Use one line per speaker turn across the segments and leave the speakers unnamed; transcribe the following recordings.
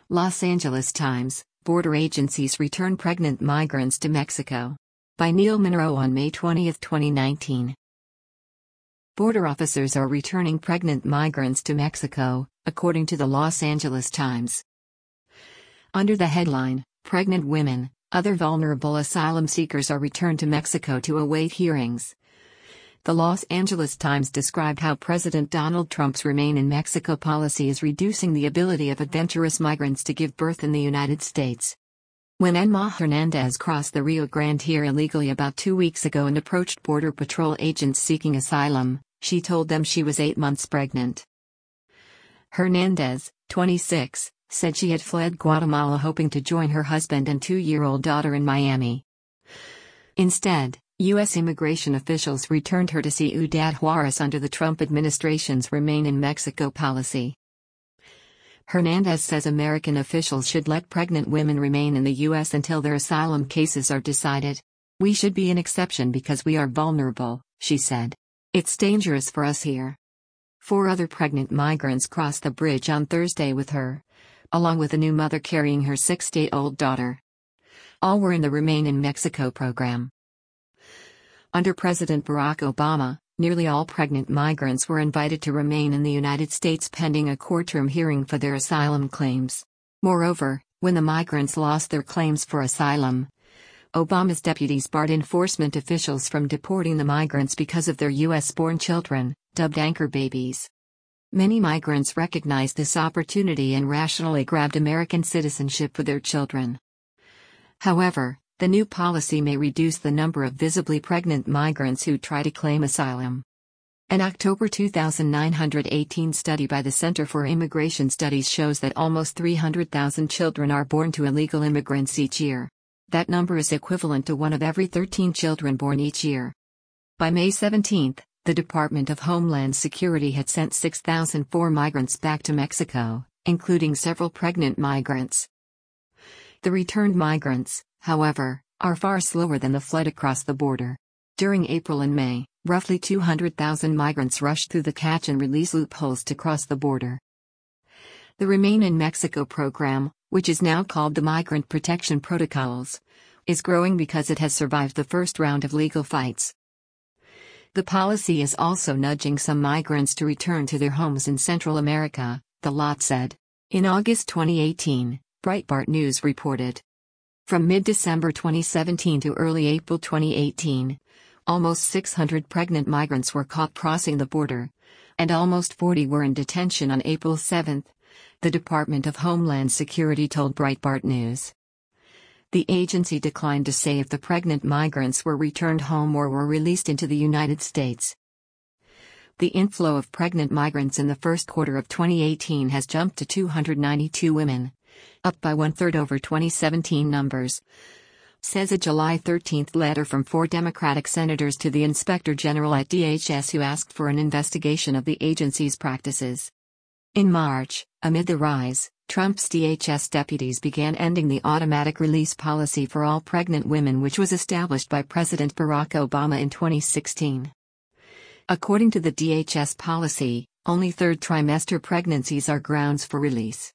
Los Angeles Times, border agencies return pregnant migrants to Mexico. By Neil Monroe on May 20, 2019. Border officers are returning pregnant migrants to Mexico, according to the Los Angeles Times. Under the headline, Pregnant Women, Other Vulnerable Asylum Seekers are returned to Mexico to await hearings. The Los Angeles Times described how President Donald Trump's Remain in Mexico policy is reducing the ability of adventurous migrants to give birth in the United States. When Emma Hernandez crossed the Rio Grande here illegally about 2 weeks ago and approached Border Patrol agents seeking asylum, she told them she was 8 months pregnant. Hernandez, 26, said she had fled Guatemala hoping to join her husband and 2-year-old daughter in Miami. Instead, U.S. immigration officials returned her to Ciudad Juarez under the Trump administration's Remain in Mexico policy. Hernandez says American officials should let pregnant women remain in the U.S. until their asylum cases are decided. "We should be an exception because we are vulnerable," she said. "It's dangerous for us here." 4 other pregnant migrants crossed the bridge on Thursday with her, along with a new mother carrying her 6-day-old daughter. All were in the Remain in Mexico program. Under President Barack Obama, nearly all pregnant migrants were invited to remain in the United States pending a courtroom hearing for their asylum claims. Moreover, when the migrants lost their claims for asylum, Obama's deputies barred enforcement officials from deporting the migrants because of their U.S.-born children, dubbed anchor babies. Many migrants recognized this opportunity and rationally grabbed American citizenship for their children. However, the new policy may reduce the number of visibly pregnant migrants who try to claim asylum. An October 2918 study by the Center for Immigration Studies shows that almost 300,000 children are born to illegal immigrants each year. That number is equivalent to 1 of every 13 children born each year. By May 17, the Department of Homeland Security had sent 6,004 migrants back to Mexico, including several pregnant migrants. The returned migrants, however, are far slower than the flood across the border. During April and May, roughly 200,000 migrants rushed through the catch and release loopholes to cross the border. The Remain in Mexico program, which is now called the Migrant Protection Protocols, is growing because it has survived the first round of legal fights. The policy is also nudging some migrants to return to their homes in Central America, the lot said. In August 2018, Breitbart News reported. From mid-December 2017 to early April 2018, almost 600 pregnant migrants were caught crossing the border, and almost 40 were in detention on April 7, the Department of Homeland Security told Breitbart News. The agency declined to say if the pregnant migrants were returned home or were released into the United States. The inflow of pregnant migrants in the first quarter of 2018 has jumped to 292 women, up by 1/3 over 2017 numbers, says a July 13 letter from 4 Democratic senators to the Inspector General at DHS who asked for an investigation of the agency's practices. In March, amid the rise, Trump's DHS deputies began ending the automatic release policy for all pregnant women, which was established by President Barack Obama in 2016. According to the DHS policy, only 3rd trimester pregnancies are grounds for release.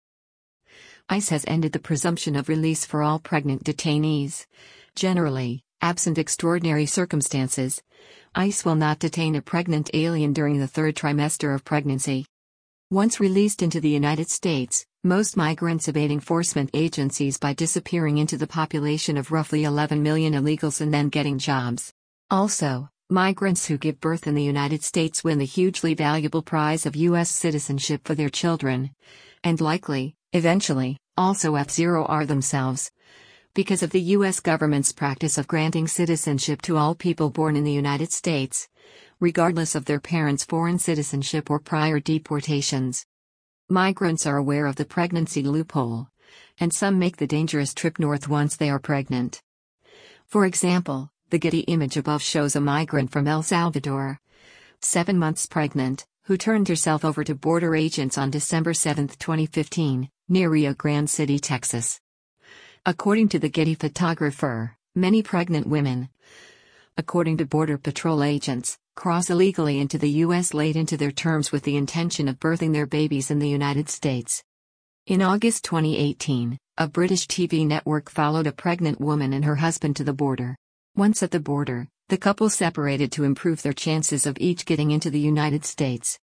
ICE has ended the presumption of release for all pregnant detainees. Generally, absent extraordinary circumstances, ICE will not detain a pregnant alien during the 3rd trimester of pregnancy. Once released into the United States, most migrants evade enforcement agencies by disappearing into the population of roughly 11 million illegals and then getting jobs. Also, migrants who give birth in the United States win the hugely valuable prize of U.S. citizenship for their children, and likely, eventually, also F0R themselves. Because of the U.S. government's practice of granting citizenship to all people born in the United States, regardless of their parents' foreign citizenship or prior deportations. Migrants are aware of the pregnancy loophole, and some make the dangerous trip north once they are pregnant. For example, the Getty image above shows a migrant from El Salvador, 7 months pregnant, who turned herself over to border agents on December 7, 2015, near Rio Grande City, Texas. According to the Getty photographer, many pregnant women, according to Border Patrol agents, cross illegally into the U.S. late into their terms with the intention of birthing their babies in the United States. In August 2018, a British TV network followed a pregnant woman and her husband to the border. Once at the border, the couple separated to improve their chances of each getting into the United States.